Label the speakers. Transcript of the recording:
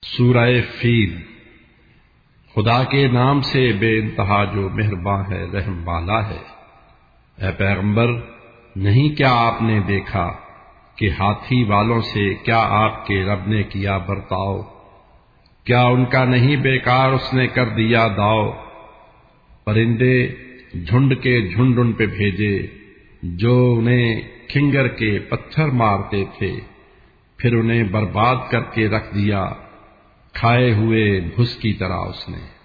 Speaker 1: सूरह फील। खुदा के नाम से बेइंतहा जो मेहरबान है, रहम वाला है। ऐ पैगंबर, नहीं क्या आपने देखा कि हाथी वालों से क्या आपके रब ने किया बर्ताव? क्या उनका नहीं बेकार उसने कर दिया दाव? परिंदे झुंड के झुंड उन पे भेजे, जो उन्हें खिंगर के पत्थर मारते थे, फिर उन्हें बर्बाद करके रख दिया खाए हुए भुस की तरह उसने।